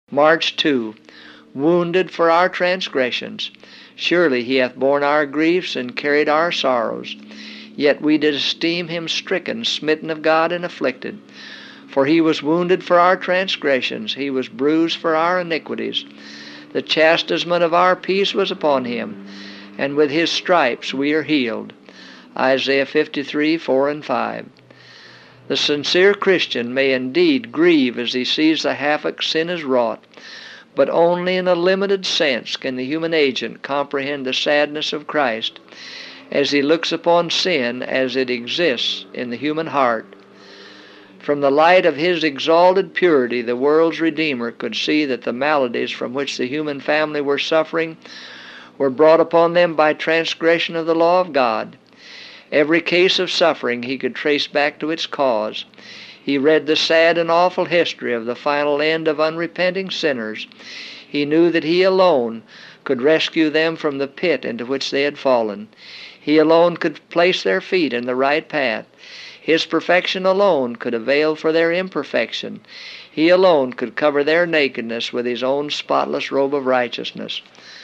March 2. Wounded for our transgressions. Surely he hath borne our griefs and carried our sorrows. Yet we did esteem him stricken, smitten of God, and afflicted. For he was wounded for our transgressions, he was bruised for our iniquities. The chastisement of our peace was upon him, and with his stripes we are healed. Isaiah 53, 4 and 5. The sincere Christian may indeed grieve as he sees the havoc sin has wrought, but only in a limited sense can the human agent comprehend the sadness of Christ as he looks upon sin as it exists in the human heart. From the light of his exalted purity, the world's Redeemer could see that the maladies from which the human family were suffering were brought upon them by transgression of the law of God. Every case of suffering he could trace back to its cause. He read the sad and awful history of the final end of unrepenting sinners. He knew that he alone could rescue them from the pit into which they had fallen. He alone could place their feet in the right path. His perfection alone could avail for their imperfection. He alone could cover their nakedness with his own spotless robe of righteousness.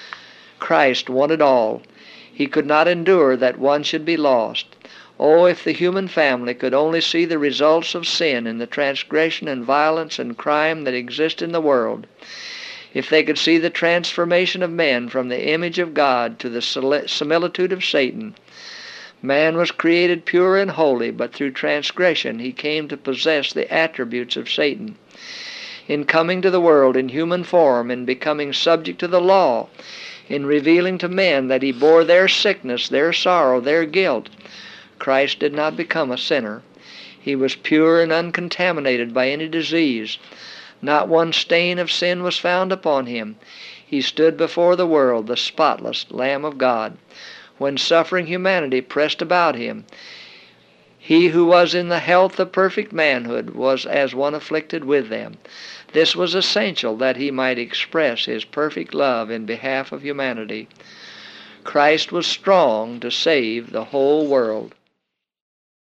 Christ wanted all. He could not endure that one should be lost. Oh, if the human family could only see the results of sin in the transgression and violence and crime that exist in the world, if they could see the transformation of men from the image of God to the similitude of Satan. Man was created pure and holy, but through transgression he came to possess the attributes of Satan. In coming to the world in human form, in becoming subject to the law, in revealing to men that he bore their sickness, their sorrow, their guilt, Christ did not become a sinner. He was pure and uncontaminated by any disease. Not one stain of sin was found upon him. He stood before the world, the spotless Lamb of God. When suffering humanity pressed about him, he who was in the health of perfect manhood was as one afflicted with them. This was essential that he might express his perfect love in behalf of humanity. Christ was strong to save the whole world.